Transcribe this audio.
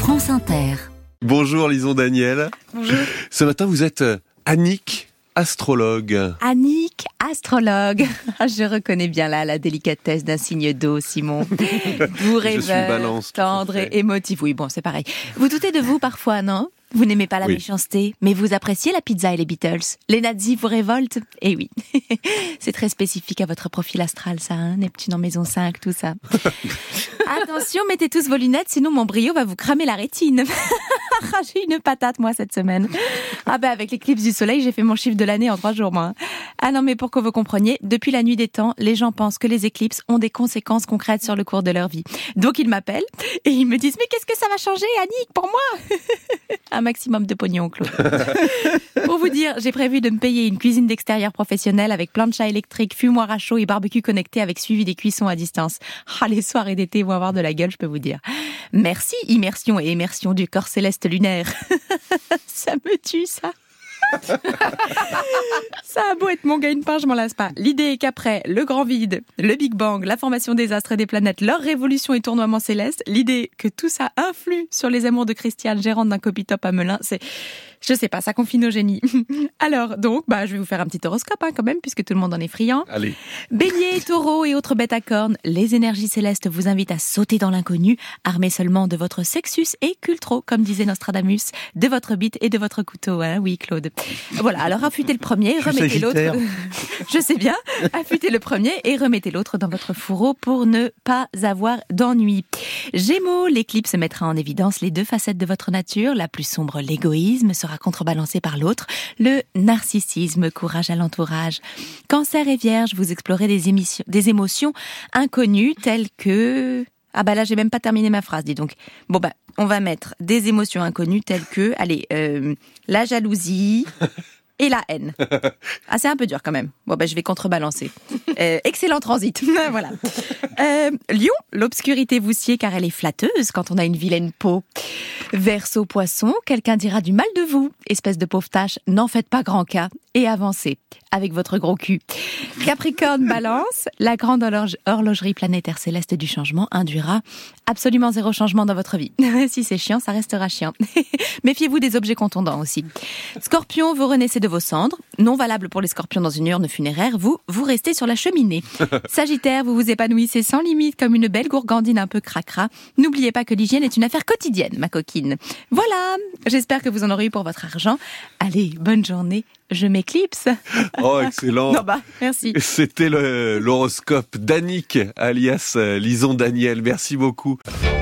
France Inter. Bonjour Lison Daniel. Bonjour. Ce matin, vous êtes Annick, astrologue. Annick, astrologue. Je reconnais bien là la délicatesse d'un signe d'eau, Simon. Doux rêveur, balance, tendre et émotif. Oui, bon, c'est pareil. Vous doutez de vous parfois, non ? Vous n'aimez pas la méchanceté, mais vous appréciez la pizza et les Beatles. Les nazis vous révoltent ? Eh oui, c'est très spécifique à votre profil astral, ça, hein ? Neptune en maison 5, tout ça. Attention, mettez tous vos lunettes, sinon mon brio va vous cramer la rétine. J'ai une patate, moi, cette semaine. Ah ben, avec l'éclipse du soleil, j'ai fait mon chiffre de l'année en 3 jours, moi. Ah non, mais pour que vous compreniez, depuis la nuit des temps, les gens pensent que les éclipses ont des conséquences concrètes sur le cours de leur vie. Donc ils m'appellent et ils me disent « Mais qu'est-ce que ça va changer, Annick, pour moi ?» Un maximum de pognon, Claude. Pour vous dire, j'ai prévu de me payer une cuisine d'extérieur professionnelle avec plancha électrique, fumoir à chaud et barbecue connecté avec suivi des cuissons à distance. Ah, les soirées d'été vont avoir de la gueule, je peux vous dire. Merci, immersion et émersion du corps céleste lunaire. Ça me tue, ça. Ça a beau être mon gagne-pain, je m'en lasse pas. L'idée est qu'après le grand vide, le Big Bang, la formation des astres et des planètes, leur révolution et tournoiement céleste, l'idée que tout ça influe sur les amours de Christiane, gérante d'un copy-top à Melun, c'est... Je sais pas, ça confine au génie. Alors, donc, je vais vous faire un petit horoscope, quand même, puisque tout le monde en est friand. Allez. Bélier, taureau et autres bêtes à cornes, les énergies célestes vous invitent à sauter dans l'inconnu, armés seulement de votre sexus et cultro, comme disait Nostradamus, de votre bite et de votre couteau, hein, oui, Claude. Voilà, alors affûtez le premier, remettez l'autre. Je sais bien, affûtez le premier et remettez l'autre dans votre fourreau pour ne pas avoir d'ennui. Gémeaux, l'éclipse mettra en évidence les deux facettes de votre nature, la plus sombre, l'égoïsme, sera contrebalancé par l'autre, le narcissisme, courage à l'entourage. Cancer et Vierge, vous explorez des émotions inconnues telles que... Ah là, j'ai même pas terminé ma phrase, dis donc. Bon on va mettre des émotions inconnues telles que, la jalousie... Et la haine. Ah, c'est un peu dur quand même. Bon, je vais contrebalancer. Excellent transit. Voilà. Lion, l'obscurité vous sied car elle est flatteuse quand on a une vilaine peau. Verseau, poisson, quelqu'un dira du mal de vous. Espèce de pauvre tâche, n'en faites pas grand cas et avancez avec votre gros cul. Capricorne, balance, la grande horlogerie planétaire céleste du changement induira absolument zéro changement dans votre vie. Si c'est chiant, ça restera chiant. Méfiez-vous des objets contondants aussi. Scorpion, vous renaissez de vos cendres. Non valable pour les scorpions dans une urne funéraire, vous restez sur la cheminée. Sagittaire, vous vous épanouissez sans limite comme une belle gourgandine un peu cracra. N'oubliez pas que l'hygiène est une affaire quotidienne, ma coquine. Voilà, j'espère que vous en aurez eu pour votre argent. Allez, bonne journée, je m'éclipse. Oh, excellent. Non, merci. C'était l'horoscope d'Annick, alias Lison Daniel. Merci beaucoup.